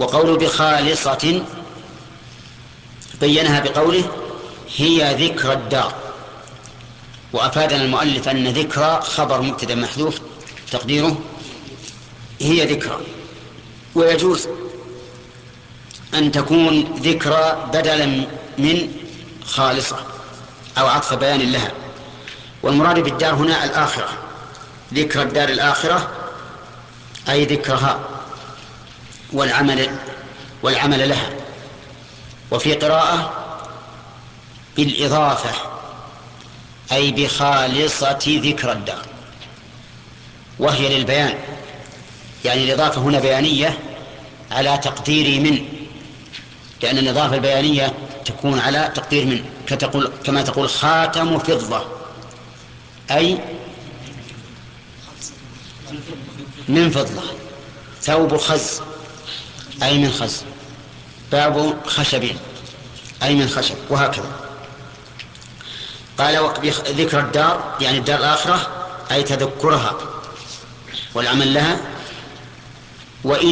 وقول بخالصة بينها بقوله هي ذكرى الدار، وأفادنا المؤلف أن ذكرى خبر مبتدأ محذوف تقديره هي ذكرى. ويجوز أن تكون ذكرى بدلا من خالصة أو عطف بيان لها. والمراد بالدار هنا الآخرة، ذكرى الدار الآخرة أي ذكرها والعمل لها. وفي قراءة بالإضافة أي بخالصة ذكرى الدار، وهي للبيان، يعني الإضافة هنا بيانية على تقدير من، لأن الإضافة البيانية تكون على تقدير من، كما تقول خاتم فضة أي من فضة، ثوب خز أي من خز، باب خشب أي من خشب، وهكذا. قال ذكر الدار يعني الدار الآخرة أي تذكرها والعمل لها. وإن